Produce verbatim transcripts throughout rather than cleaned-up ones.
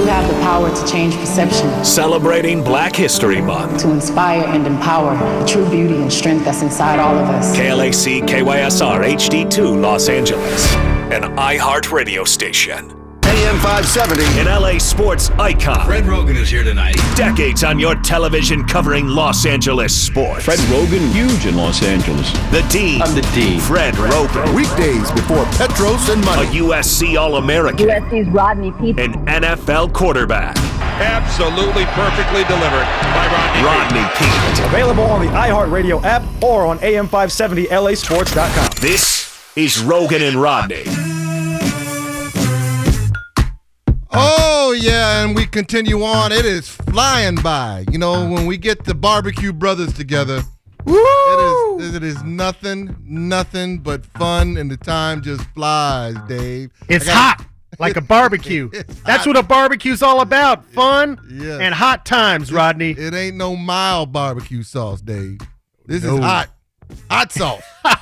You have the power to change perception. Celebrating Black History Month. To inspire and empower the true beauty and strength that's inside all of us. K L A C K Y S R H D two Los Angeles, an iHeart radio station. A M five seventy. An L A sports icon. Fred Rogan is here tonight. Decades on your television covering Los Angeles sports. Fred Rogan, huge in Los Angeles. The Dean. I'm the Dean. Fred, Fred Rogan. Weekdays before Petros and money. A U S C All-American. U S C's Rodney Peete. An N F L quarterback. Absolutely perfectly delivered by Rodney, Rodney Peete. Peete. Available on the iHeartRadio app or on A M five seventy L A sports dot com. This is Rogan and Rodney. Oh, yeah, and we continue on. It is flying by. You know, when we get the barbecue brothers together, Woo! It is, it is nothing, nothing but fun, and the time just flies, Dave. It's gotta, hot, like a barbecue. That's what a barbecue's all about, fun yes. and hot times, Rodney. It, it ain't no mild barbecue sauce, Dave. This no. is hot. Hot sauce.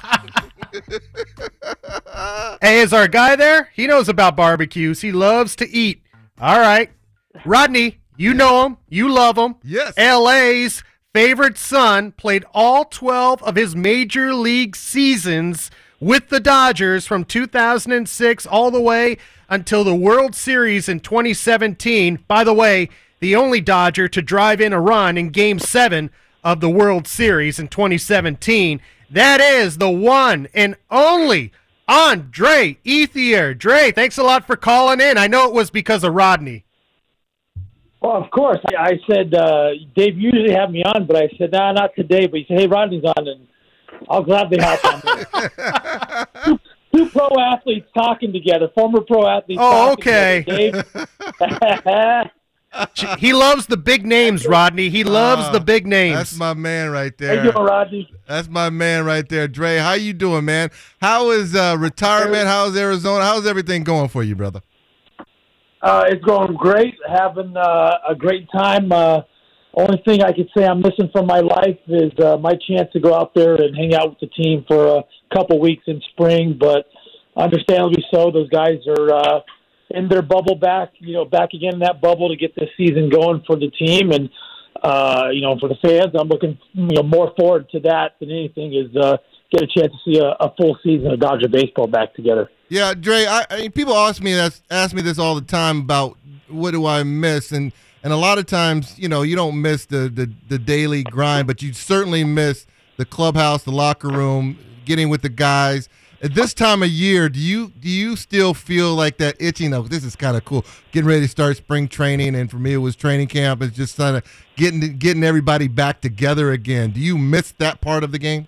Hey, is our guy there? He knows about barbecues. He loves to eat. All right. Rodney, you know him. You love him. Yes. L A's favorite son played all twelve of his major league seasons with the Dodgers from two thousand six all the way until the World Series in twenty seventeen. By the way, the only Dodger to drive in a run in Game seven of the World Series in twenty seventeen. That is the one and only Andre Ethier. Dre, thanks a lot for calling in. I know it was because of Rodney. Well, of course. I said, uh, Dave usually have me on, but I said, nah, not today. But he said, hey, Rodney's on, and I'll gladly hop on. two, two pro athletes talking together, former pro athletes Oh, talking okay. together, Dave. He loves the big names, Rodney. He loves uh, the big names. That's my man right there. How you doing, Rodney? That's my man right there. Dre, how you doing, man? How is uh, retirement? How's Arizona? How's everything going for you, brother? Uh, it's going great. Having uh, a great time. Uh, only thing I could say I'm missing from my life is uh, my chance to go out there and hang out with the team for a couple weeks in spring. But understandably so, those guys are uh, in their bubble back, you know, back again in that bubble to get this season going for the team. And, uh, you know, for the fans, I'm looking, you know, more forward to that than anything is uh, get a chance to see a, a full season of Dodger baseball back together. Yeah, Dre, I, I people ask me that's ask me this all the time about what do I miss, and and a lot of times, you know, you don't miss the, the, the daily grind, but you certainly miss the clubhouse, the locker room, getting with the guys. At this time of year, do you do you still feel like that itching of this is kind of cool, getting ready to start spring training, and for me it was training camp. It's just kind of getting getting everybody back together again. Do you miss that part of the game?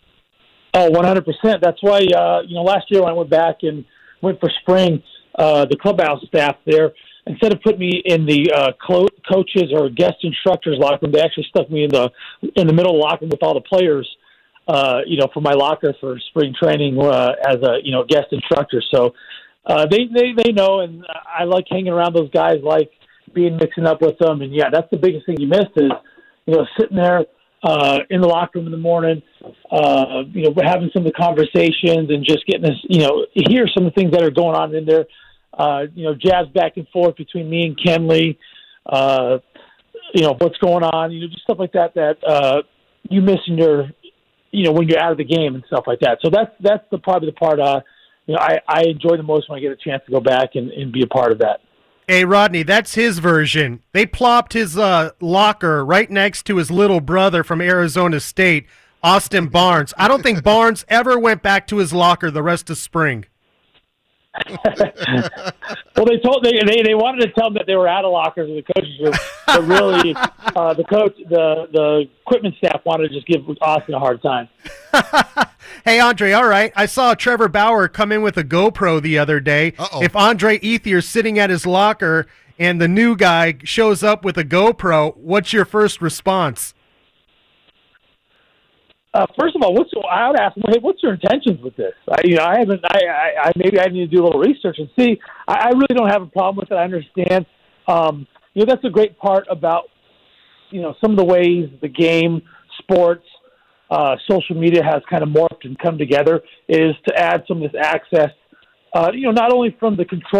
Oh, one hundred percent. That's why, uh, you know, last year when I went back and went for spring, uh, the clubhouse staff there, instead of putting me in the uh, clo- coaches or guest instructors locker room, they actually stuck me in the in the middle of the locker room with all the players, uh, you know, for my locker for spring training uh, as a, you know, guest instructor. So uh, they, they, they know, and I like hanging around those guys, like being mixing up with them. And, yeah, that's the biggest thing you missed is, you know, sitting there, Uh, in the locker room in the morning, uh, you know, having some of the conversations and just getting this, you know, hear some of the things that are going on in there, uh, you know, jabs back and forth between me and Kenley, uh, you know, what's going on, you know, just stuff like that, that uh, you miss in your, you know, when you're out of the game and stuff like that. So that's, that's the probably the part, uh, you know, I, I enjoy the most when I get a chance to go back and, and be a part of that. Hey, Rodney, that's his version. They plopped his uh, locker right next to his little brother from Arizona State, Austin Barnes. I don't think Barnes ever went back to his locker the rest of spring. Well, they told they, they they wanted to tell them that they were out of lockers in the coaches room, but really, uh, the coach, the the equipment staff wanted to just give Austin a hard time. Hey, Andre, all right. I saw Trevor Bauer come in with a GoPro the other day. Uh-oh. If Andre Ethier's sitting at his locker and the new guy shows up with a GoPro, what's your first response? Uh, first of all, what's I would ask him, hey, what's your intentions with this? I, you know, I haven't. I, I, I maybe I need to do a little research and see. I, I really don't have a problem with it. I understand. Um, you know, that's a great part about, you know, some of the ways the game, sports, uh, social media has kind of morphed and come together is to add some of this access. Uh, you know, not only from the controlled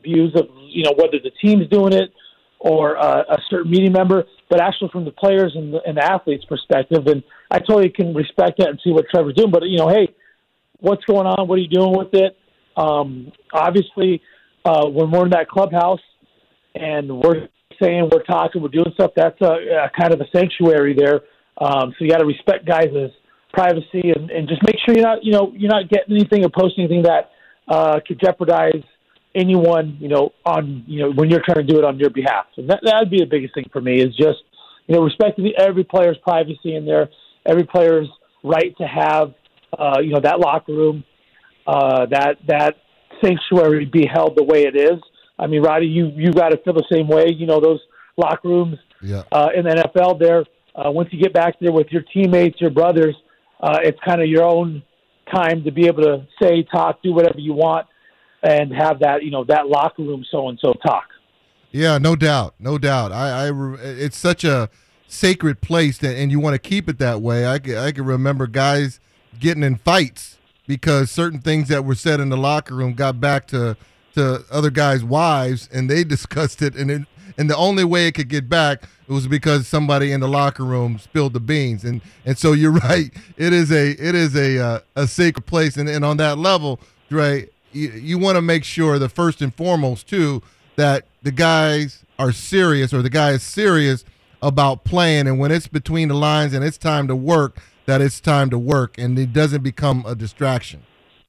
views of, you know, whether the team's doing it or uh, a certain media member, but actually from the players and the, and the athletes' perspective. And I totally can respect that and see what Trevor's doing. But, you know, hey, what's going on? What are you doing with it? Um, obviously, uh, when we're in that clubhouse and we're saying, we're talking, we're doing stuff, that's a, a kind of a sanctuary there. Um, so you got to respect guys' privacy and, and just make sure you're not, you know, you're not getting anything or posting anything that uh, could jeopardize anyone, you know, on, you know, when you're trying to do it on your behalf. So that that would be the biggest thing for me is just, you know, respecting every player's privacy in there, every player's right to have, uh, you know, that locker room, uh, that that sanctuary be held the way it is. I mean, Roddy, you you got to feel the same way. You know, those locker rooms yeah. uh, in the N F L there. Uh, once you get back there with your teammates, your brothers, uh, it's kind of your own time to be able to say, talk, do whatever you want, and have that, you know, that locker room so-and-so talk. Yeah, no doubt, no doubt. I, I it's such a sacred place, that, and you want to keep it that way. I can, I can remember guys getting in fights because certain things that were said in the locker room got back to to other guys' wives, and they discussed it, and it, and the only way it could get back was because somebody in the locker room spilled the beans. And and so you're right, it is a it is a uh, a sacred place, and, and on that level, Dre, you, you want to make sure that first and foremost too that the guys are serious, or the guy is serious about playing, and when it's between the lines and it's time to work, that it's time to work, and it doesn't become a distraction.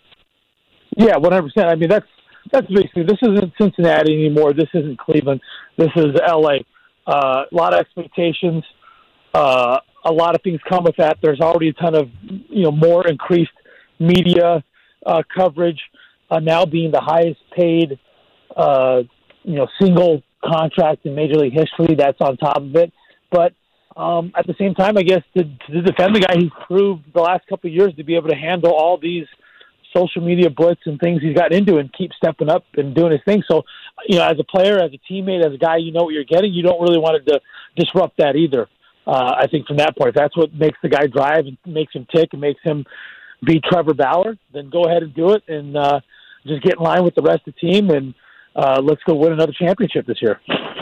Yeah, one hundred percent. I mean, that's that's basically, this isn't Cincinnati anymore. This isn't Cleveland. This is L A. Uh, a lot of expectations. Uh, a lot of things come with that. There's already a ton of, you know, more increased media uh, coverage. Uh, now being the highest paid, uh, you know, single contract in Major League history. That's on top of it. But um, at the same time, I guess to, to defend the guy, he's proved the last couple of years to be able to handle all these social media blitz and things he's gotten into and keep stepping up and doing his thing. So, you know, as a player, as a teammate, as a guy, you know what you're getting. You don't really want to disrupt that either. Uh, I think from that point, if that's what makes the guy drive and makes him tick and makes him be Trevor Bauer, then go ahead and do it and uh, just get in line with the rest of the team and uh, let's go win another championship this year.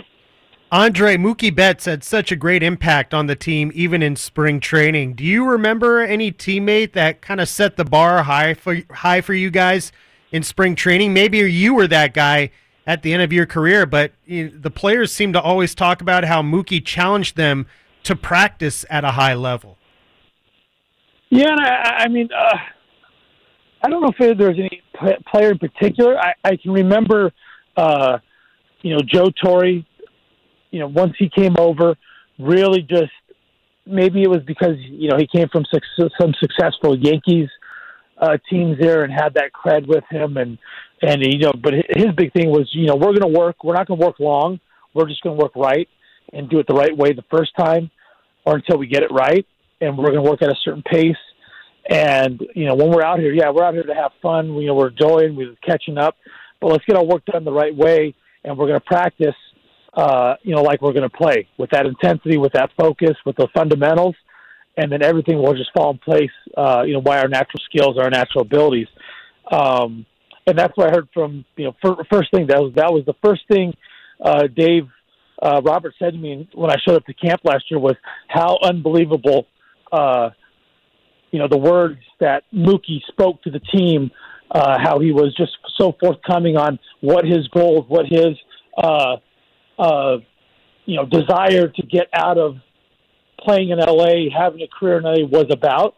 Andre, Mookie Betts had such a great impact on the team, even in spring training. Do you remember any teammate that kind of set the bar high for high for you guys in spring training? Maybe you were that guy at the end of your career, but you know, the players seem to always talk about how Mookie challenged them to practice at a high level. Yeah, and I, I mean, uh, I don't know if there's any player in particular. I, I can remember, uh, you know, Joe Torre. You know, once he came over, really just maybe it was because, you know, he came from success, some successful Yankees uh, teams there and had that cred with him. And, and you know, but his big thing was, you know, we're going to work. We're not going to work long. We're just going to work right and do it the right way the first time or until we get it right. And we're going to work at a certain pace. And, you know, when we're out here, yeah, we're out here to have fun. You know, we're enjoying, we're catching up. But let's get our work done the right way, and we're going to practice Uh, you know, like we're going to play with that intensity, with that focus, with the fundamentals, and then everything will just fall in place, uh, you know, by our natural skills, our natural abilities. Um, and that's what I heard from, you know, fir- first thing, that was, that was the first thing uh, Dave uh, Roberts said to me when I showed up to camp last year was how unbelievable, uh, you know, the words that Mookie spoke to the team, uh, how he was just so forthcoming on what his goals, what his, uh, Uh, you know, desire to get out of playing in L A, having a career in L A was about.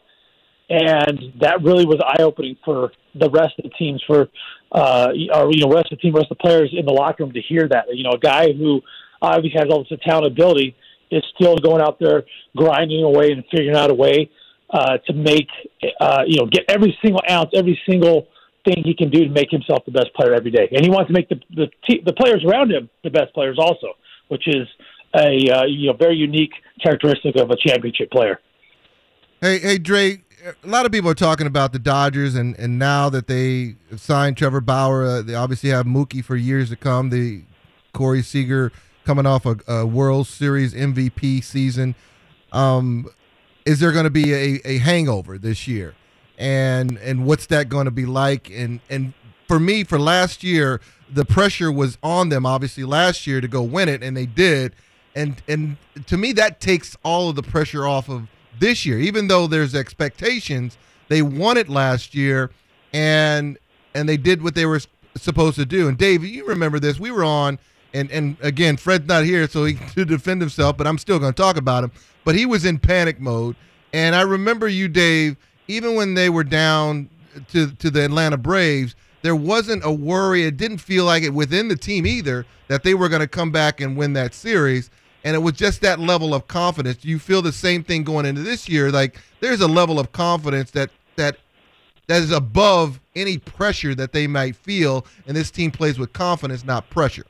And that really was eye-opening for the rest of the teams, for, uh, or, you know, rest of the team, rest of the players in the locker room to hear that. You know, a guy who obviously has all this talent ability is still going out there grinding away and figuring out a way uh, to make, uh, you know, get every single ounce, every single thing he can do to make himself the best player every day. And he wants to make the the, te- the players around him the best players also, which is a uh, you know very unique characteristic of a championship player. Hey, hey, Dre, a lot of people are talking about the Dodgers, and, and now that they signed Trevor Bauer, uh, they obviously have Mookie for years to come. The Corey Seager coming off a, a World Series M V P season. Um, is there going to be a, a hangover this year? And and what's that going to be like? And and for me, for last year, the pressure was on them, obviously, last year to go win it, and they did. And and to me, that takes all of the pressure off of this year. Even though there's expectations, they won it last year, and and they did what they were supposed to do. And Dave, you remember this? We were on, and and again, Fred's not here, so he to defend himself, but I'm still going to talk about him. But he was in panic mode, and I remember you, Dave, even when they were down to to the Atlanta Braves, there wasn't a worry. It didn't feel like it within the team either that they were going to come back and win that series. And it was just that level of confidence. Do you feel the same thing going into this year? Like there's a level of confidence that that that is above any pressure that they might feel, and this team plays with confidence, not pressure.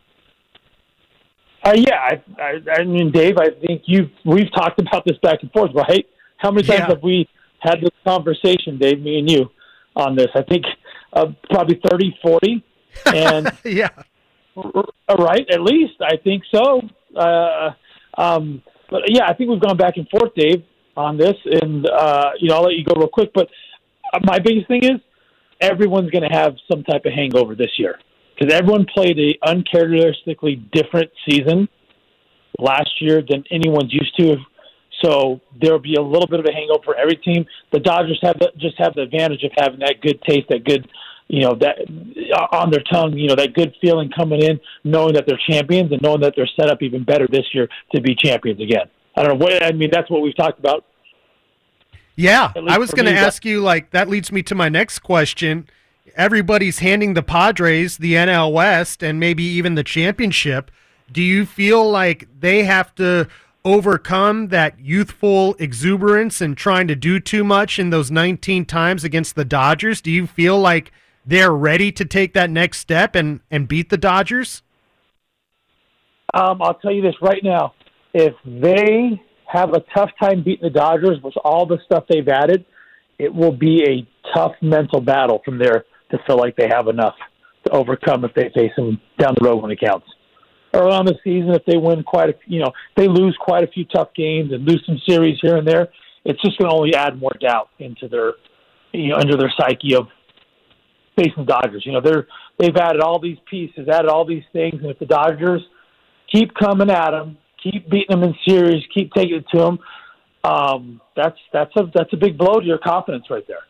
Uh, yeah, I, I, I mean, Dave, I think you've we've talked about this back and forth, right? How many times Yeah. have we had this conversation, Dave, me and you, on this? I think uh, probably thirty, forty, and yeah. r- right, at least I think so. Uh, um, but yeah, I think we've gone back and forth, Dave, on this, and uh, you know, I'll let you go real quick. But uh, my biggest thing is everyone's going to have some type of hangover this year because everyone played a uncharacteristically different season last year than anyone's used to. So there will be a little bit of a hangover for every team. The Dodgers have the, just have the advantage of having that good taste, that good, you know, that on their tongue, you know, that good feeling coming in, knowing that they're champions and knowing that they're set up even better this year to be champions again. I don't know what I mean. That's what we've talked about. Yeah, At least I was for going to me, ask you, like, that leads me to my next question. Everybody's handing the Padres the N L West and maybe even the championship. Do you feel like they have to overcome that youthful exuberance and trying to do too much in those nineteen times against the Dodgers? Do you feel like they're ready to take that next step and, and beat the Dodgers? Um, I'll tell you this right now. If they have a tough time beating the Dodgers with all the stuff they've added, it will be a tough mental battle from there to feel like they have enough to overcome if they face them down the road when it counts. Early on the season, if they win quite a, you know, if they lose quite a few tough games and lose some series here and there, it's just going to only add more doubt into their, you know, into their psyche of facing Dodgers. You know, they're they've added all these pieces, added all these things, and if the Dodgers keep coming at them, keep beating them in series, keep taking it to them, um, that's that's a that's a big blow to your confidence right there.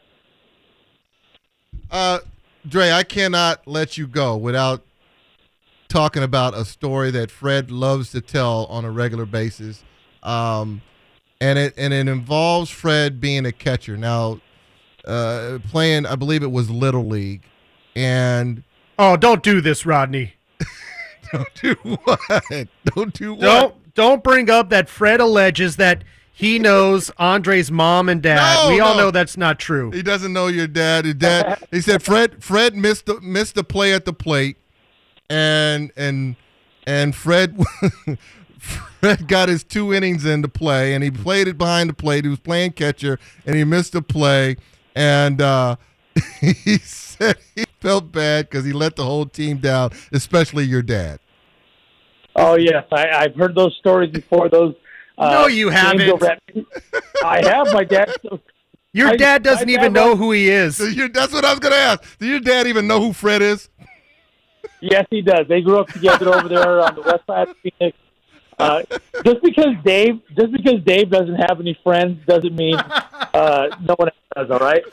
Uh, Dre, I cannot let you go without talking about a story that Fred loves to tell on a regular basis, um, and it and it involves Fred being a catcher. Now, uh, playing, I believe it was Little League, and Oh, don't do this, Rodney. don't do what? Don't do what? Don't don't bring up that Fred alleges that he knows Andre's mom and dad. No, we all no. know that's not true. He doesn't know your dad. Your dad. He said Fred. Fred missed the, missed the play at the plate, and and and Fred. Fred got his two innings into play, and he played it behind the plate. He was playing catcher, and he missed a play, and uh, he said he felt bad because he let the whole team down, especially your dad. Oh yes, I, I've heard those stories before. Those uh, No, you games haven't. over at- I have. My dad. Your I- dad doesn't my even dad know was- who he is. So you, that's what I was going to ask. Do your dad even know who Fred is? Yes, he does. They grew up together over there on the west side of Phoenix. Uh, just because Dave, just because Dave doesn't have any friends, doesn't mean uh, no one else does. All right.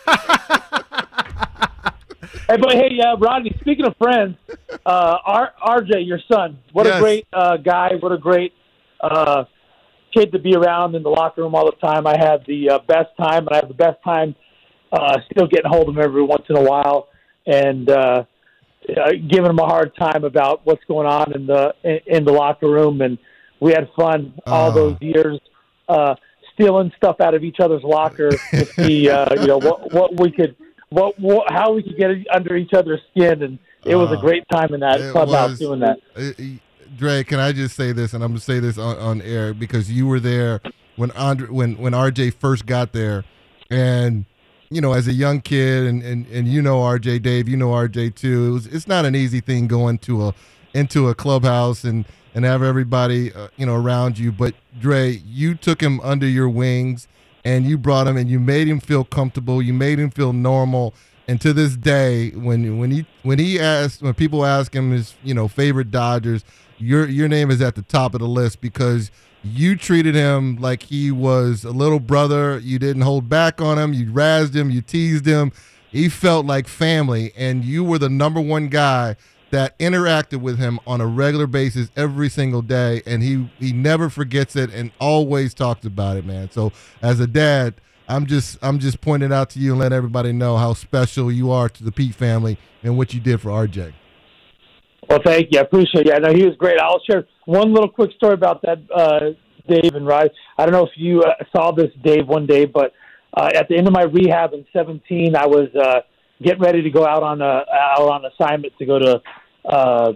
Hey, but hey, uh, Rodney. Speaking of friends, uh, R- RJ, your son, what Yes. a great uh, guy. What a great uh, kid to be around in the locker room all the time. I have the uh, best time, and I have the best time uh, still getting hold of him every once in a while, and uh, uh, giving him a hard time about what's going on in the in, in the locker room. And we had fun all Oh. those years, uh, stealing stuff out of each other's locker to see, uh, you know, what what we could. What, what, how we could get under each other's skin, and it was a Uh, great time in that it clubhouse was- doing that. Uh, uh, Dre, can I just say this, and I'm going to say this on, on air because you were there when Andre, when when R J first got there, and you know, as a young kid, and, and, and you know R J, Dave, you know R J too. It was it's not an easy thing going to a into a clubhouse and and have everybody uh, you know around you. But Dre, you took him under your wings, and you brought him, and you made him feel comfortable. You made him feel normal. And to this day, when when he when he asked when people ask him his you know favorite Dodgers, your your name is at the top of the list because you treated him like he was a little brother. You didn't hold back on him. You razzed him. You teased him. He felt like family, and you were the number one guy that interacted with him on a regular basis every single day, and he he never forgets it and always talks about it, man. So as a dad, I'm just I'm just pointing out to you and letting everybody know how special you are to the Pete family and what you did for R J. Well, thank you. I appreciate it. I know he was great. I'll share one little quick story about that, uh, Dave and Ryan. I don't know if you uh, saw this, Dave, one day, but uh, at the end of my rehab in seventeen, I was uh, getting ready to go out on a out on assignment to go to uh,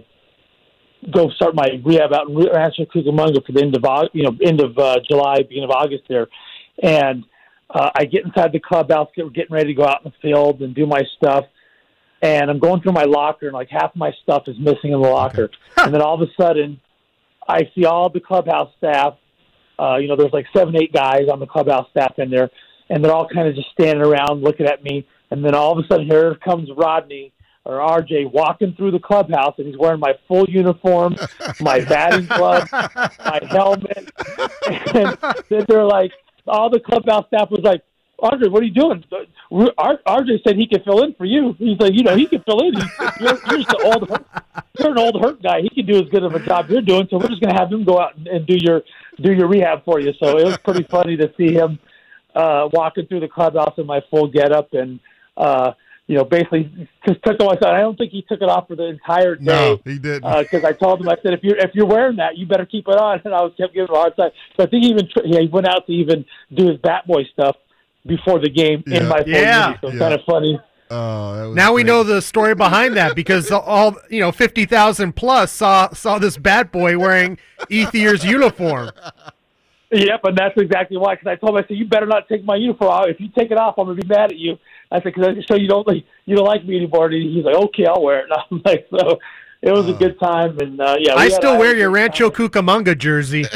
go start my rehab out in Rancho Cucamonga for the end of Au- you know end of uh, July, beginning of August there, and Uh, I get inside the clubhouse, get, getting ready to go out in the field and do my stuff, and I'm going through my locker, and like half of my stuff is missing in the locker. Okay. And then all of a sudden, I see all the clubhouse staff. Uh, you know, there's like seven, eight guys on the clubhouse staff in there, and they're all kind of just standing around looking at me. And then all of a sudden, here comes Rodney or R J walking through the clubhouse, and he's wearing my full uniform, my batting glove, my helmet, and then they're like, all the clubhouse staff was like, Andre, what are you doing? R J said he could fill in for you. He's like, you know, he can fill in. You're, you're just an old hurt, you're an old hurt guy. He can do as good of a job you're doing. So we're just going to have him go out and, and do your do your rehab for you. So it was pretty funny to see him uh, walking through the clubhouse in my full getup and uh, you know, basically just took it off. I don't think he took it off for the entire day. No, he didn't. Because uh, I told him, I said, if you're if you're wearing that, you better keep it on. And I was kept giving him a hard time. So I think he even yeah, he went out to even do his bat boy stuff before the game yeah. in my full yeah. uni. So it's yeah. kind of funny. Oh, that was now great. we know the story behind that because all you know, fifty thousand plus saw saw this bat boy wearing Ethier's uniform. Yep, and that's exactly why. Because I told him, I said, you better not take my uniform off. If you take it off, I'm gonna be mad at you. I said, because so you don't like you don't like me anymore. And he's like, okay, I'll wear it. And I'm like, so it was uh, a good time. And uh, yeah, I had, still I wear your Rancho Cucamonga jersey.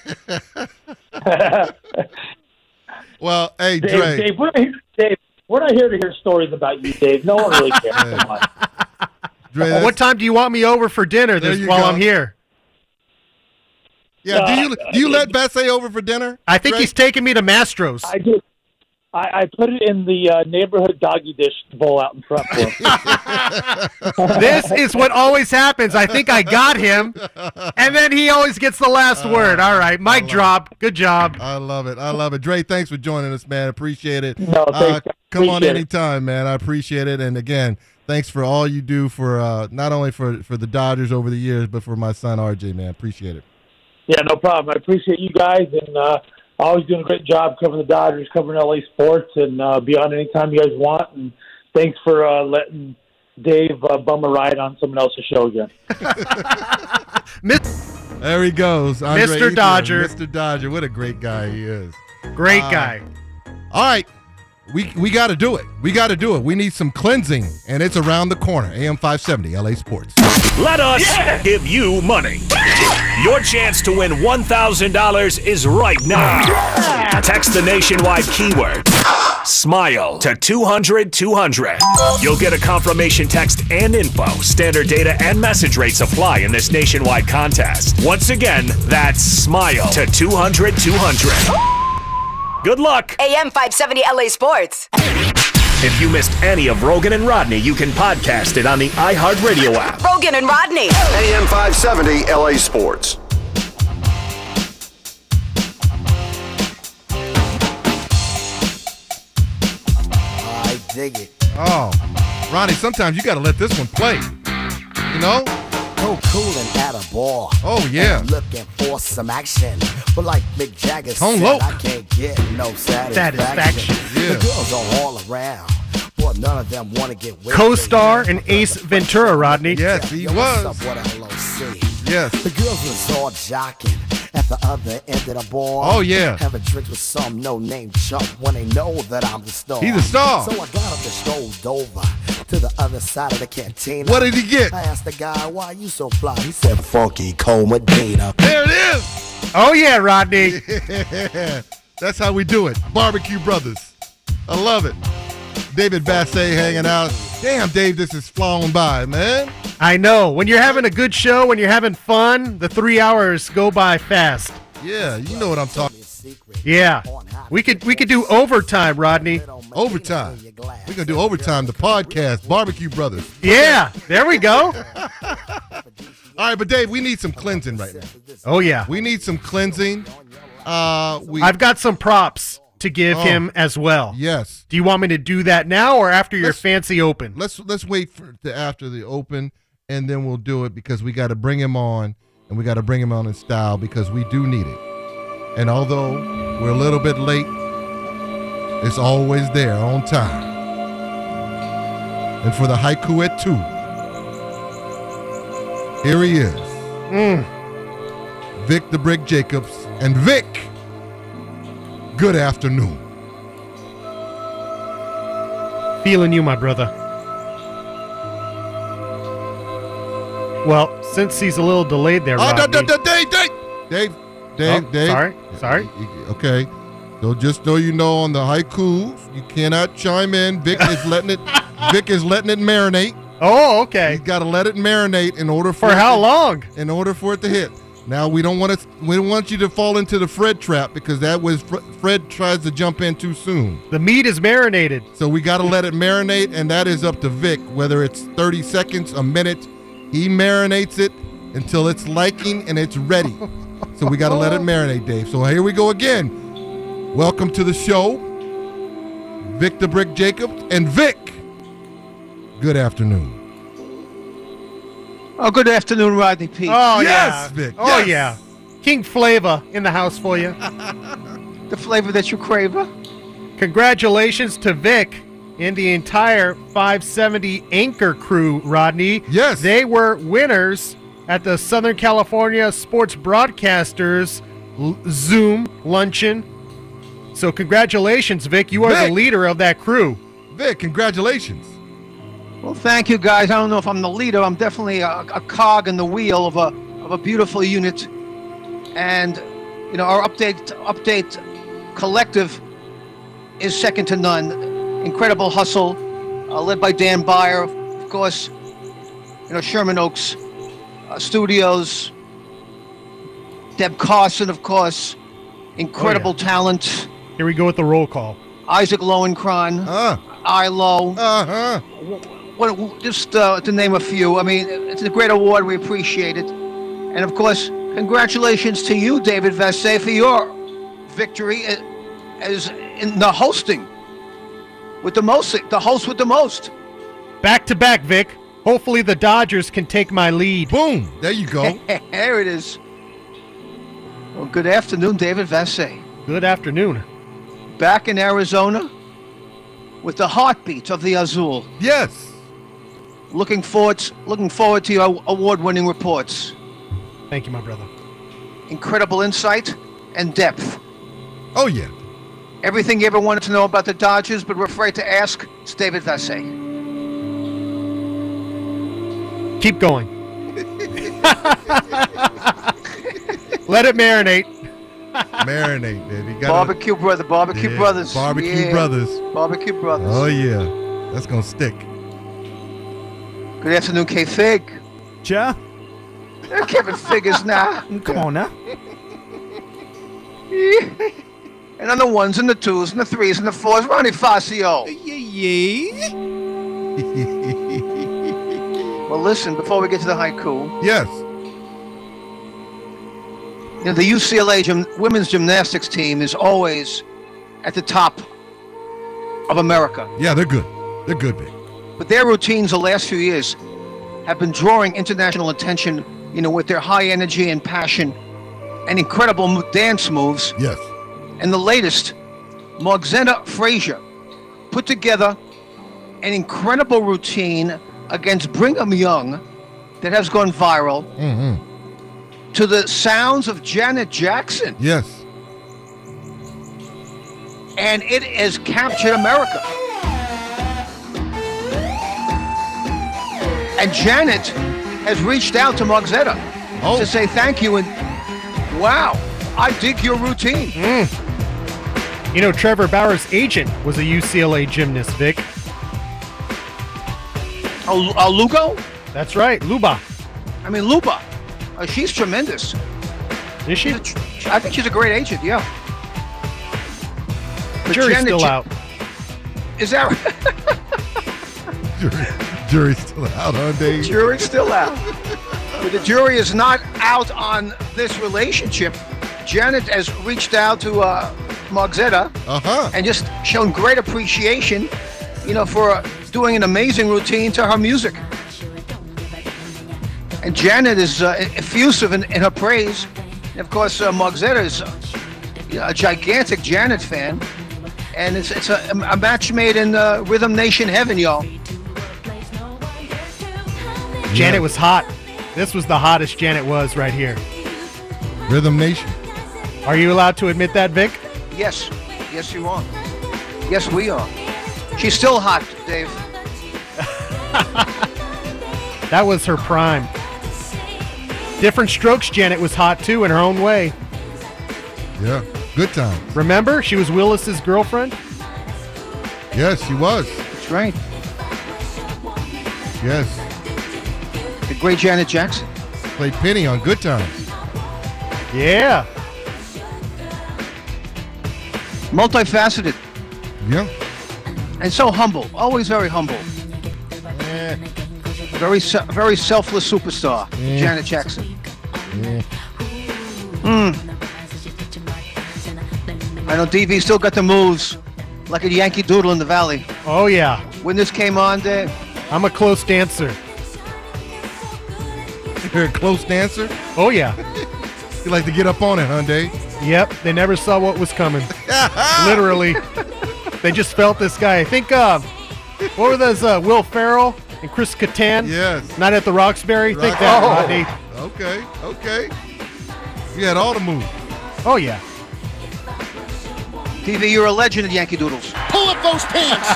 Well, hey, Dave, Dre. Dave, we're, Dave, we're not here to hear stories about you, Dave. No one really cares. Come on. Dre, well, what time do you want me over for dinner this, while go. I'm here? Yeah, do you do you let Bessay over for dinner? I think Dre? he's taking me to Mastro's. I do. I, I put it in the uh, neighborhood doggy dish bowl out in front for him. This is what always happens. I think I got him, and then he always gets the last uh, word. All right, mic drop. It. Good job. I love it. I love it. Dre, thanks for joining us, man. Appreciate it. No, thanks. Uh, come on it. anytime, man. I appreciate it. And again, thanks for all you do for uh, not only for, for the Dodgers over the years, but for my son R J, man. Appreciate it. Yeah, no problem. I appreciate you guys, and uh, always doing a great job covering the Dodgers, covering L A sports, and uh, be on anytime you guys want. And thanks for uh, letting Dave uh, bum a ride on someone else's show again. There he goes. Andre Mister Ethier, Dodger. Mister Dodger. What a great guy he is. Great uh, guy. All right. We we got to do it. We got to do it. We need some cleansing, and it's around the corner. A M five seventy, L A Sports. Let us yeah. give you money. Your chance to win one thousand dollars is right now. Yeah. Text the nationwide keyword SMILE to two hundred two hundred. You'll get a confirmation text and info. Standard data and message rates apply in this nationwide contest. Once again, that's SMILE to two hundred two hundred. Good luck. A M five seventy L A Sports. If you missed any of Rogan and Rodney, you can podcast it on the iHeartRadio app. Rogan and Rodney. A M five seventy L A Sports. I dig it. Oh, Ronnie, sometimes you got to let this one play. You know? So cool and at a ball. Oh, yeah. And looking for some action. But like Mick Jagger Tone said, low. I can't get no satisfaction. Satisfaction. Yeah. The girls are all around. But none of them want to get with Co-star in Ace Ventura, Rodney. Yes, he Yo, was. what's up, what L O C? Yes. The girls was all jocking at the other end of the ball. Oh, yeah. Having drinks with some no-name chump when they know that I'm the star. He's a star. So I got up and strolled over to the other side of the cantina. What did he get? I asked the guy, why you so fly? He said, Funky Cole Medina. There it is. Oh, yeah, Rodney. Yeah. That's how we do it. Barbecue Brothers. I love it. David Bassett hanging out. Damn, Dave, this is flown by, man. I know. When you're having a good show, when you're having fun, the three hours go by fast. Yeah, you know what I'm talking. Yeah, we could we could do overtime, Rodney. Overtime. We're gonna do overtime. The podcast, Barbecue Brothers. Yeah, there we go. All right, but Dave, we need some cleansing right now. Oh yeah, we need some cleansing. Uh, we. I've got some props to give Oh, him as well. Yes. Do you want me to do that now or after your Let's- fancy open? Let's let's wait for to after the open, and then we'll do it because we got to bring him on, and we got to bring him on in style because we do need it. And although we're a little bit late, it's always there on time. And for the haiku at two, here he is, Mm. Vic the Brick Jacobs. And Vic, good afternoon. Feeling you, my brother. Well, since he's a little delayed there, Oh, da- Rodney. da- da- Dave, Dave, Dave, Dave, Oh, Dave. sorry, sorry. Okay. So just so you know, on the haikus, you cannot chime in. Vic is letting it. Vic is letting it marinate. Oh, okay. He's got to let it marinate in order for For it how to- long? In order for it to hit. Now we don't want to. We don't want you to fall into the Fred trap because that was Fre- Fred tries to jump in too soon. The meat is marinated. So we got to let it marinate, and that is up to Vic. Whether it's thirty seconds, a minute, he marinates it until it's liking and it's ready. So we got to let it marinate, Dave. So here we go again. Welcome to the show, Vic the Brick Jacobs, and Vic. Good afternoon. Oh, good afternoon, Rodney P. Oh, Yes, yeah. Vic, Oh, yes. yeah. King Flavor in the house for you. The flavor that you crave. Congratulations to Vic and the entire five seventy Anchor crew, Rodney. Yes. They were winners at the Southern California Sports Broadcasters L- Zoom luncheon. So congratulations, Vic. You are Vic. the leader of that crew. Vic, congratulations. Well, thank you, guys. I don't know if I'm the leader. I'm definitely a, a cog in the wheel of a of a beautiful unit. And you know, our update update collective is second to none. Incredible hustle, uh, led by Dan Byer, of course. You know, Sherman Oaks uh, Studios. Deb Carson, of course. Incredible Oh, yeah. talent. Here we go with the roll call. Isaac Lowenkron. Uh, Ilo. uh-huh. What, just uh, to name a few. I mean, it's a great award. We appreciate it. And of course, congratulations to you, David Vassay, for your victory as in the hosting with the most, the host with the most. Back to back, Vic. Hopefully the Dodgers can take my lead. Boom. There you go. There it is. Well, good afternoon, David Vassay. Good afternoon. Back in Arizona with the heartbeat of the Azul. Yes. Looking forward, looking forward to your award-winning reports. Thank you, my brother. Incredible insight and depth. Oh, yeah. Everything you ever wanted to know about the Dodgers, but were afraid to ask, it's David Vassay. Keep going. Let it marinate. Marinate, Dave. You gotta, Barbecue brother, barbecue Yeah, brothers. Barbecue Yeah. Brothers. Barbecue brothers. Oh, yeah. That's going to stick. Good afternoon, K Fig. Ja? Uh, Kevin Figures now. Come on now. And on the ones and the twos and the threes and the fours, Ronnie Fascio. Yeah, Well, listen, before we get to the haiku, Yes. you know, the U C L A gym, women's gymnastics team is always at the top of America. Yeah, they're good. They're good, Vic. But their routines the last few years have been drawing international attention, you know, with their high energy and passion and incredible mo- dance moves. Yes. And the latest, Margzena Frazier put together an incredible routine against Brigham Young that has gone viral Mm-hmm. to the sounds of Janet Jackson. Yes. And it has captured America. And Janet has reached out to Margzena Oh. to say thank you and wow, I dig your routine. You know, Trevor Bauer's agent was a U C L A gymnast, Vic. Oh, uh, Lugo? That's right, Luba. I mean, Luba. Uh, she's tremendous. Is she? A, I think she's a great agent, yeah. The jury's Janet still J- out. Is that right? Jury, jury's still out, huh, Dave? Jury's still out. But the jury is not out on this relationship. Janet has reached out to uh, Margzetta uh-huh. and just shown great appreciation, you know, for uh, doing an amazing routine to her music. And Janet is uh, effusive in, in her praise. And of course, uh, Margzetta is uh, you know, a gigantic Janet fan. And it's it's a, a match made in uh, Rhythm Nation heaven, y'all. Janet was hot. This was the hottest Janet was right here. Rhythm Nation. Are you allowed to admit that, Vic? Yes. Yes, you are. Yes, we are. She's still hot, Dave. That was her prime. Different Strokes Janet was hot, too, in her own way. Yeah, good time. Remember? She was Willis's girlfriend? Yes, she was. That's right. Yes. The great Janet Jackson. Played Penny on Good Times. Yeah. Multifaceted. Yeah. And so humble. Always very humble. Eh. Very se- very selfless superstar, Yeah. Janet Jackson. Yeah. Mm. I know D V still got the moves like a Yankee Doodle in the Valley. Oh, yeah. When this came on, Dave. I'm a close dancer. You're a close dancer? Oh, yeah. You like to get up on it, huh, Dave? Yep, they never saw what was coming. Literally. They just felt this guy. I think, uh, what were those, uh, Will Ferrell and Chris Kattan? Yes. Night at the Roxbury? Think Rock- that, oh. Rodney. Okay, okay. You had all the moves. Oh, yeah. D V, you're a legend at Yankee Doodles. Pull up those pants.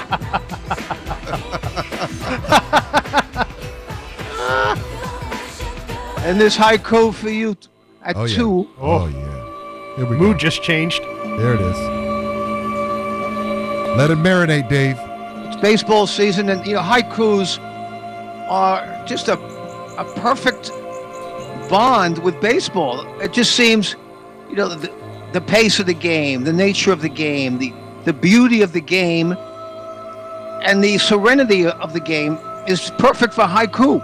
And this haiku for you t- at Oh, yeah. two. Oh, yeah. Here we Mood go. just changed. There it is. Let it marinate, Dave. It's baseball season, and you know haikus are just a a perfect bond with baseball. It just seems, you know, the, the pace of the game, the nature of the game, the the beauty of the game, and the serenity of the game is perfect for haiku.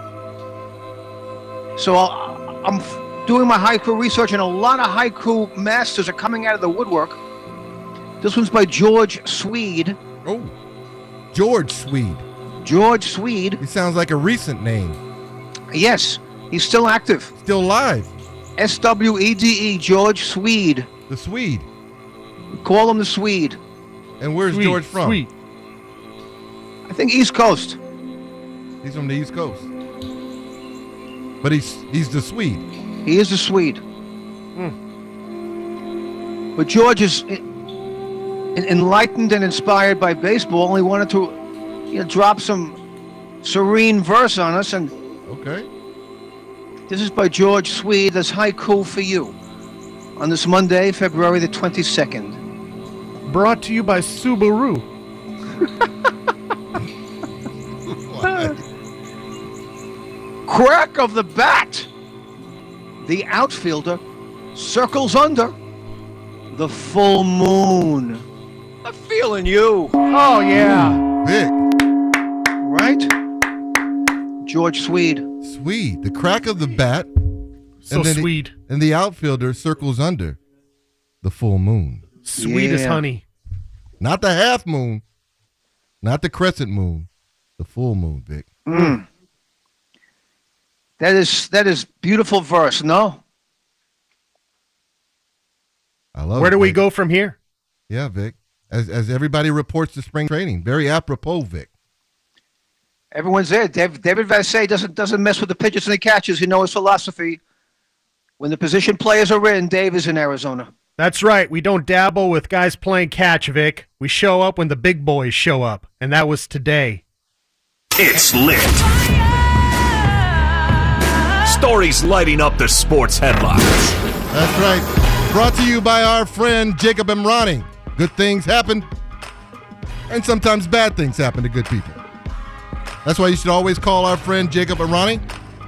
So I'll, I'm f- doing my haiku research, and a lot of haiku masters are coming out of the woodwork. This one's by George Swede. Oh, George Swede. George Swede. He sounds like a recent name. Yes, he's still active. Still live. S W E D E, George Swede. The Swede. We call him the Swede. And where's Sweet, George from? Sweet. I think East Coast. He's from the East Coast. But he's he's the Swede. He is a Swede. Hmm. But George is en- enlightened and inspired by baseball. Only wanted to, you know, drop some serene verse on us. And Okay. this is by George Swede. That's haiku for you on this Monday, February the twenty-second. Brought to you by Subaru. Crack of the bat. The outfielder circles under the full moon. I'm feeling you. Oh, yeah. Vic. Right? George Swede. Swede. The crack of the bat. So then Swede. The, and the outfielder circles under the full moon. Sweet as Yeah. honey. Not the half moon. Not the crescent moon. The full moon, Vic. Mm. That is that is beautiful verse, no? I love Where it, do we Vic. go from here? Yeah, Vic. As as everybody reports to spring training. Very apropos, Vic. Everyone's there. David, David Vassay doesn't doesn't mess with the pitchers and the catchers. You know his philosophy. When the position players are in, Dave is in Arizona. That's right. We don't dabble with guys playing catch, Vic. We show up when the big boys show up. And that was today. It's lit. Stories lighting up the sports headlines. That's right. Brought to you by our friend Jacob Emrani. Good things happen, and sometimes bad things happen to good people. That's why you should always call our friend Jacob Arani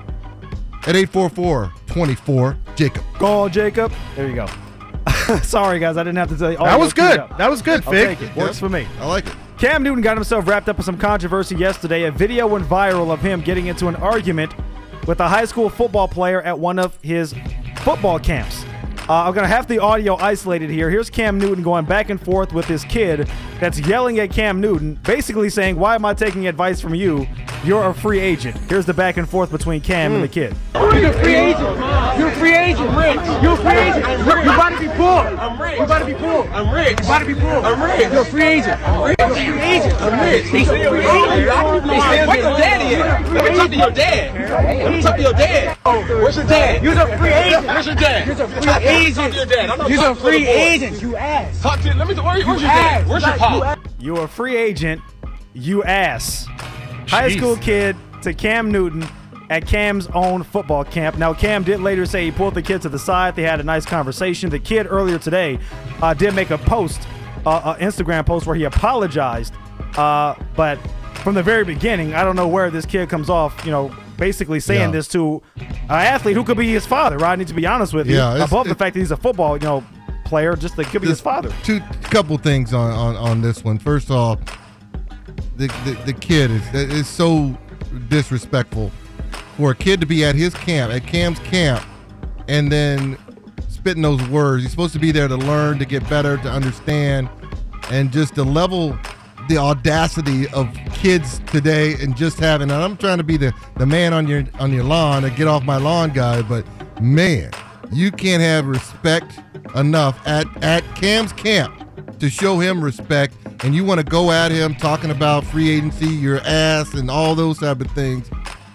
at eight four four, two four, Jacob. Call Jacob. There you go. Sorry, guys. I didn't have to tell you. That was good. That was good, I'll Fig. take it. Works for me. I like it. Cam Newton got himself wrapped up with some controversy yesterday. A video went viral of him getting into an argument with a high school football player at one of his football camps. Uh, I'm going to have the audio isolated here. Here's Cam Newton going back and forth with his kid that's yelling at Cam Newton, basically saying, why am I taking advice from you? You're a free agent. Here's the back and forth between Cam mm. and the kid. You're a free agent. You're a free agent. I'm rich. You're a free agent. I'm rich. You're about to be poor. I'm rich. You're about to be poor. I'm rich. You're about to be poor. I'm rich. You're a free agent. I'm rich. You're a free agent. I'm rich. He's a free agent. Where's your daddy at? Let me talk to your dad. Let me talk to your dad. Where's your dad? You're a free agent. Where's your dad? You're a free agent. Your dad. You're a free agent. You ass. Talk to. Let me. Where's your dad? Where's your pop? You're a free agent. You ass. High school kid to Cam Newton at Cam's own football camp. Now, Cam did later say he pulled the kid to the side. They had a nice conversation. The kid earlier today uh, did make a post, uh, an Instagram post where he apologized. Uh, but from the very beginning, I don't know where this kid comes off, you know, basically saying yeah. this to an athlete who could be his father, right? I need to be honest with you. Yeah, Above the fact that he's a football, you know, player, just that could be his father. Two couple things on, on, on this one. First off, the, the, the kid is, is so disrespectful for a kid to be at his camp, at Cam's camp, and then spitting those words. He's supposed to be there to learn, to get better, to understand, and just the level, the audacity of kids today, and just having. And I'm trying to be the, the man on your on your lawn, a get off my lawn guy, but man, you can't have respect enough at at Cam's camp to show him respect, and you want to go at him talking about free agency, your ass, and all those type of things.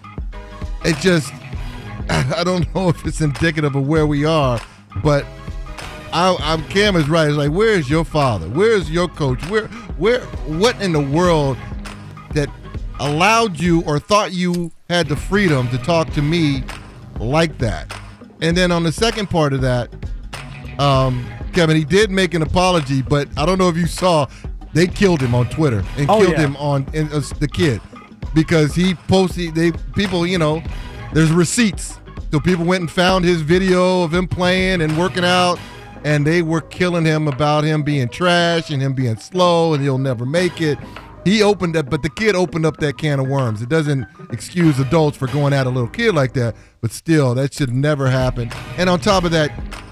It just, I don't know if it's indicative of where we are, but I, I'm Cam is right. It's like, where's your father? Where's your coach? Where, where, what in the world that allowed you or thought you had the freedom to talk to me like that? And then on the second part of that, um, Kevin, he did make an apology, but I don't know if you saw, they killed him on Twitter and oh, killed yeah. him on in, uh, the kid. Because he posted, they people, you know, there's receipts. So people went and found his video of him playing and working out, and they were killing him about him being trash and him being slow and he'll never make it. He opened up, but the kid opened up that can of worms. It doesn't excuse adults for going at a little kid like that, but still, that should never happen. And on top of that,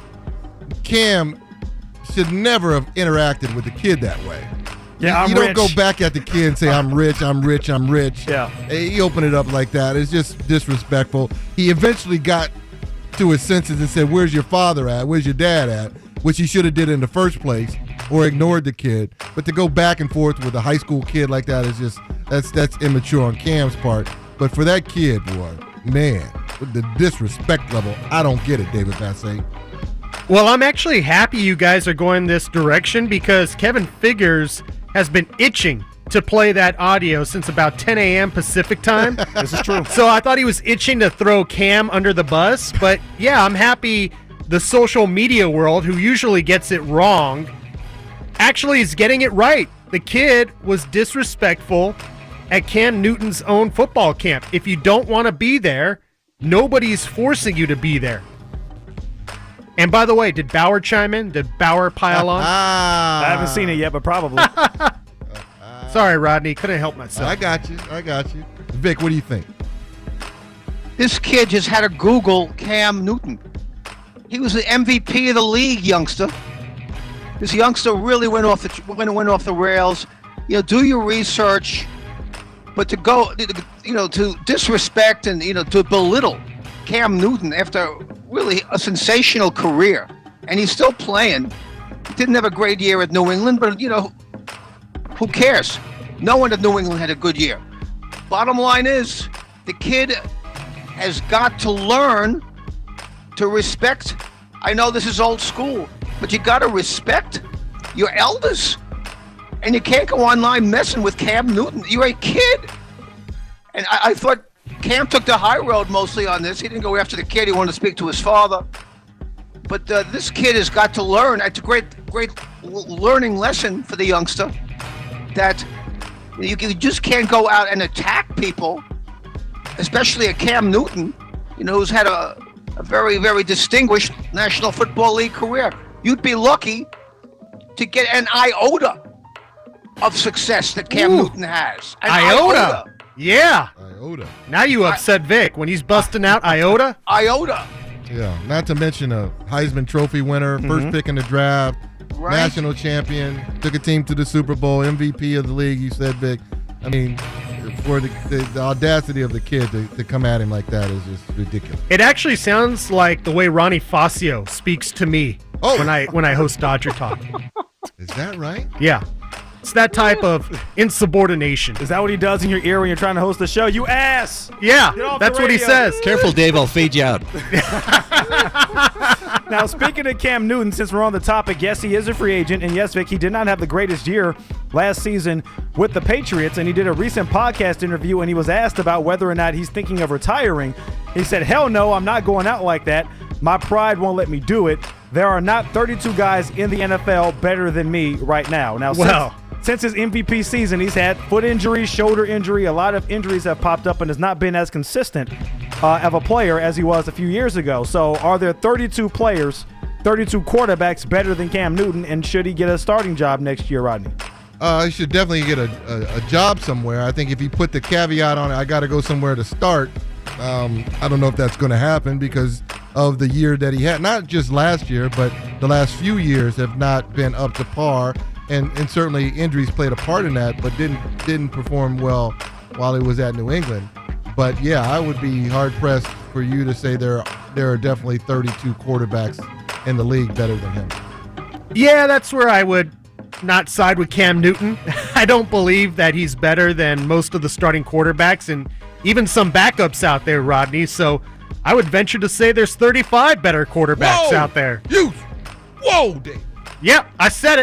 Cam should never have interacted with the kid that way. Yeah, I'm you don't rich. go back at the kid and say, I'm rich, I'm rich, I'm rich. Yeah. He opened it up like that. It's just disrespectful. He eventually got to his senses and said, where's your father at? Where's your dad at? Which he should have did in the first place or ignored the kid. But to go back and forth with a high school kid like that is just, that's that's immature on Cam's part. But for that kid, boy, man, with the disrespect level, I don't get it, David Bassett. Well, I'm actually happy you guys are going this direction because Kevin Figures has been itching to play that audio since about ten a.m. Pacific time. This is true. So I thought he was itching to throw Cam under the bus. But yeah, I'm happy the social media world, who usually gets it wrong, actually is getting it right. The kid was disrespectful at Cam Newton's own football camp. If you don't want to be there, nobody's forcing you to be there. And by the way, did Bauer chime in? Did Bauer pile on? I haven't seen it yet, but probably. Sorry, Rodney. Couldn't help myself. I got you. I got you. Vic, what do you think? This kid just had to Google Cam Newton. He was the M V P of the league, youngster. This youngster really went off the went, went off the rails. You know, do your research, but to go, you know, to disrespect and you know to belittle Cam Newton after really a sensational career, and he's still playing. He didn't have a great year at New England, but you know, who cares? No one at New England had a good year. Bottom line is, the kid has got to learn to respect. I know this is old school, but you got to respect your elders, and you can't go online messing with Cam Newton. You're a kid, and I, I thought Cam took the high road mostly on this. He didn't go after the kid. He wanted to speak to his father. But uh, this kid has got to learn. It's a great, great learning lesson for the youngster that You, you just can't go out and attack people, especially a Cam Newton, you know, who's had a, a very, very distinguished National Football League career. You'd be lucky to get an iota of success that Cam Ooh. Newton has. An Iota. iota. Yeah. Iota. Now you upset Vic when he's busting out iota. Iota. Yeah, not to mention a Heisman Trophy winner, Mhm. first pick in the draft, Right. national champion, took a team to the Super Bowl, M V P of the league, you said, Vic. I mean, for the, the, the audacity of the kid to, to come at him like that is just ridiculous. It actually sounds like the way Ronnie Fascio speaks to me Oh. when I when I host Dodger Talk. Is that right? Yeah. It's that type of insubordination. Is that what he does in your ear when you're trying to host the show? You ass! Get Yeah, off that's the what he radio. says. Careful, Dave. I'll fade you out. Now, speaking of Cam Newton, since we're on the topic, yes, he is a free agent. And yes, Vic, he did not have the greatest year last season with the Patriots. And he did a recent podcast interview, and he was asked about whether or not he's thinking of retiring. He said, hell no, I'm not going out like that. My pride won't let me do it. There are not thirty-two guys in the N F L better than me right now. Now, Well. since, since his M V P season, he's had foot injury, shoulder injury. A lot of injuries have popped up and has not been as consistent uh, of a player as he was a few years ago. So are there thirty-two players, thirty-two quarterbacks better than Cam Newton, and should he get a starting job next year, Rodney? Uh, he should definitely get a, a, a job somewhere. I think if he put the caveat on it, I got to go somewhere to start. Um, I don't know if that's going to happen because of the year that he had. Not just last year, but the last few years have not been up to par. And, and certainly injuries played a part in that, but didn't didn't perform well while he was at New England. But yeah, I would be hard pressed for you to say there there are definitely thirty-two quarterbacks in the league better than him. Yeah, that's where I would not side with Cam Newton. I don't believe that he's better than most of the starting quarterbacks and even some backups out there, Rodney. So I would venture to say there's thirty-five better quarterbacks Whoa! out there. You, whoa, Dave. Yep, I said it.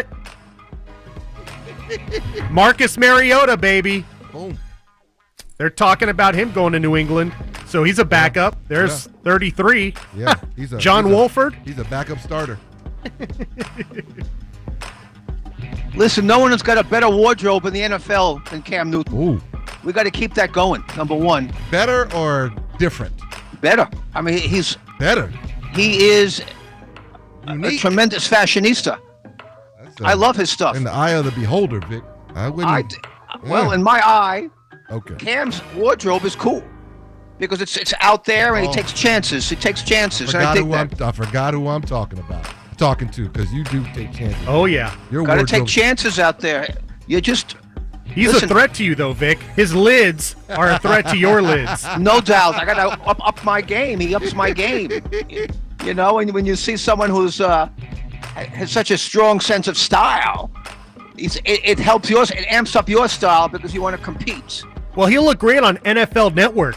Marcus Mariota, baby. Boom. They're talking about him going to New England, so he's a backup. There's Yeah. thirty-three. Yeah, he's a John he's a- Wolford. He's a backup starter. Listen, no one has got a better wardrobe in the N F L than Cam Newton. Ooh, We got to keep that going, number one. better or different? Better. I mean, he's Better. he is a, a Unique. tremendous fashionista. That's a- I love his stuff. In the eye of the beholder, Vic. I wouldn't. I d- well, Yeah. in my eye, Okay. Cam's wardrobe is cool because it's it's out there and Oh. he takes chances. He takes chances. And I Forgot think who that I'm, I forgot who I'm talking about. Talking to, because you do take chances. Oh, yeah. Your got to wardrobe. take chances out there. You just He's Listen. a threat to you, though, Vic. His lids are a threat to your lids. no doubt. I got to up, up my game. He ups my game. You know, and when you see someone who's uh, has such a strong sense of style, it's, it, it helps yours. It amps up your style because you want to compete. Well, he'll look great on N F L Network.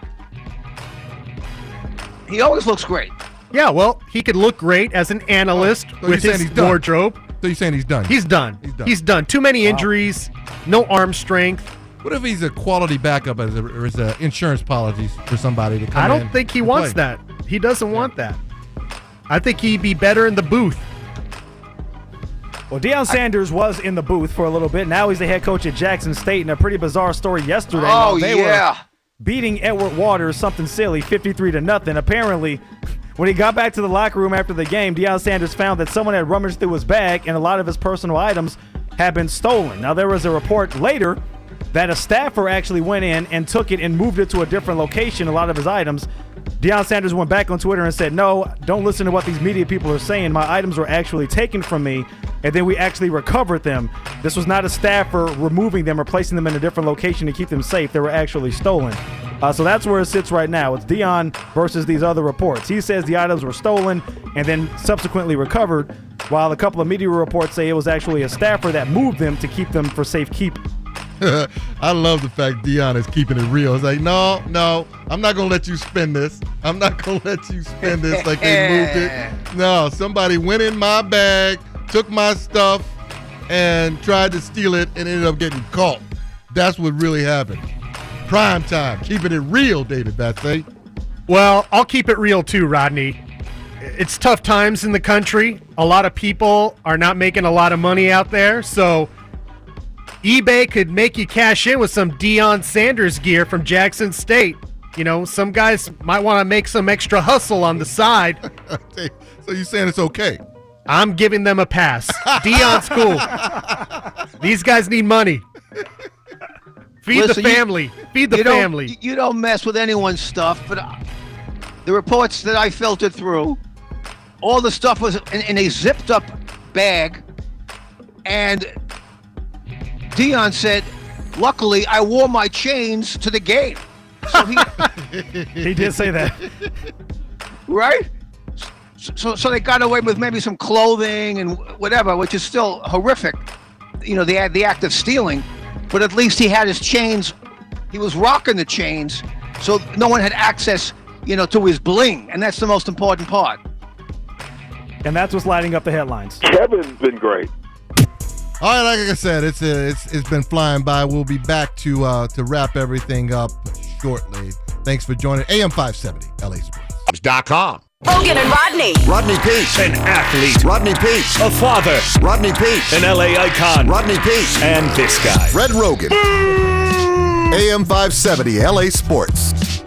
He always looks great. Yeah, well, he could look great as an analyst So you're with saying his he's done? wardrobe. So you're saying he's done? He's done. He's done. He's done. Too many injuries, no arm strength. What if he's a quality backup as a, or as a insurance policy for somebody to come I in don't think he and wants play? that. He doesn't want that. I think he'd be better in the booth. Well, Deion Sanders was in the booth for a little bit. Now he's the head coach at Jackson State, and a pretty bizarre story yesterday. Oh, While they yeah. were beating Edward Waters something silly, fifty-three to nothing. Apparently, when he got back to the locker room after the game, Deion Sanders found that someone had rummaged through his bag and a lot of his personal items had been stolen. Now, there was a report later that a staffer actually went in and took it and moved it to a different location, a lot of his items. Deion Sanders went back on Twitter and said, no, don't listen to what these media people are saying. My items were actually taken from me, and then we actually recovered them. This was not a staffer removing them or placing them in a different location to keep them safe. They were actually stolen. Uh, so that's where it sits right now. It's Deion versus these other reports. He says the items were stolen and then subsequently recovered, while a couple of media reports say it was actually a staffer that moved them to keep them for safekeeping. I love the fact Deion is keeping it real. It's like, no, no, I'm not going to let you spend this. I'm not going to let you spend this like they moved it. No, somebody went in my bag, took my stuff, and tried to steal it and ended up getting caught. That's what really happened. Prime time. Keeping it real, David Batsay. Well, I'll keep it real too, Rodney. It's tough times in the country. A lot of people are not making a lot of money out there, so eBay could make you cash in with some Deion Sanders gear from Jackson State. You know, some guys might want to make some extra hustle on the side. So you're saying it's okay? I'm giving them a pass. Deion's cool. These guys need money. Feed Listen, the family. You, Feed the you family. Don't, you don't mess with anyone's stuff, but uh, the reports that I filtered through, all the stuff was in, in a zipped-up bag, and Deion said, luckily, I wore my chains to the game. So he, he did say that. Right? So, so they got away with maybe some clothing and whatever, which is still horrific. You know, the the act of stealing, but at least he had his chains. He was rocking the chains, so no one had access, you know, to his bling, and that's the most important part. And that's what's lighting up the headlines. Kevin's been great. All right, like I said, it's uh, it's it's been flying by. We'll be back to uh, to wrap everything up shortly. Thanks for joining A M five seventy L A Sports dot com. Hogan and Rodney. Rodney Peete. An athlete. Rodney Peete. A father. Rodney Peete. An L A icon. Rodney Peete. And this guy. Fred Rogan. A M five seventy L A Sports.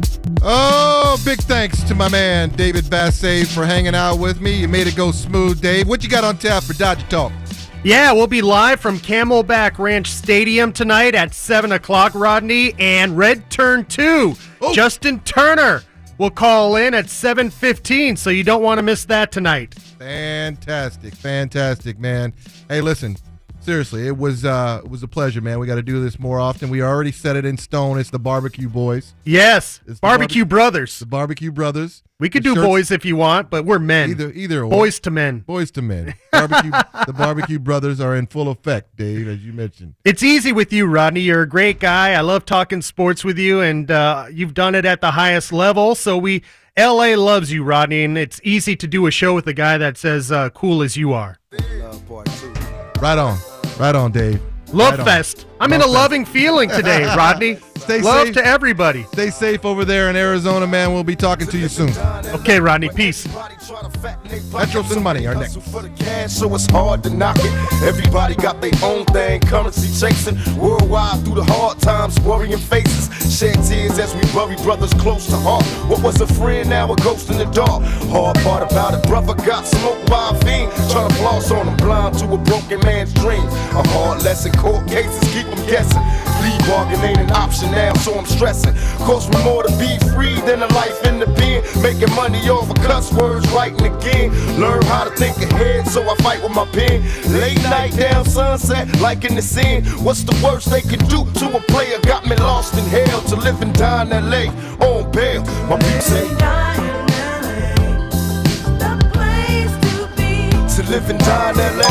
Oh, big thanks to my man David Bassett for hanging out with me. You made it go smooth, Dave. What you got on tap for Dodger Talk? Yeah, we'll be live from Camelback Ranch Stadium tonight at seven o'clock, Rodney, and Red Turn two. Oh. Justin Turner will call in at seven fifteen, so you don't want to miss that tonight. Fantastic, fantastic, man. Hey, listen, seriously, it was uh, it was a pleasure, man. We got to do this more often. We already set it in stone. It's the Barbecue Boys. Yes, it's Barbecue barbe- Brothers. The Barbecue Brothers. We could the do shirts, boys if you want, but we're men. Either, either boys to men. Boys to men. Barbecue. The Barbecue Brothers are in full effect, Dave, as you mentioned. It's easy with you, Rodney. You're a great guy. I love talking sports with you, and uh, you've done it at the highest level. So we, L A loves you, Rodney, and it's easy to do a show with a guy that's as uh, cool as you are. Right on. Right on, Dave. Love right fest. I'm Love in a fest. loving feeling today, Rodney. Stay Love safe. to everybody. Stay safe over there in Arizona, man. We'll be talking to you soon. Okay, Rodney. Peace. Metro Sin Money, our next. So it's hard to knock it. Everybody got their own thing, currency chasing. Worldwide through the hard times, worrying faces. Shed tears as we bury brothers close to heart. What was a friend, now a ghost in the dark. Hard part about it, brother got smoked by a fiend. Trying to floss on him, blind to a broken man's dream. A hard lesson, court cases keep them guessing. Plea bargain ain't an option now, so I'm stressing. Cost me more to be free than a life in the pen. Making money over cuss words, writing again. Learn how to think ahead, so I fight with my pen. Late night down sunset, like in the sin. What's the worst they can do to a player? Got me lost in hell to live and die in L A on bail. My people say to live and die in L A.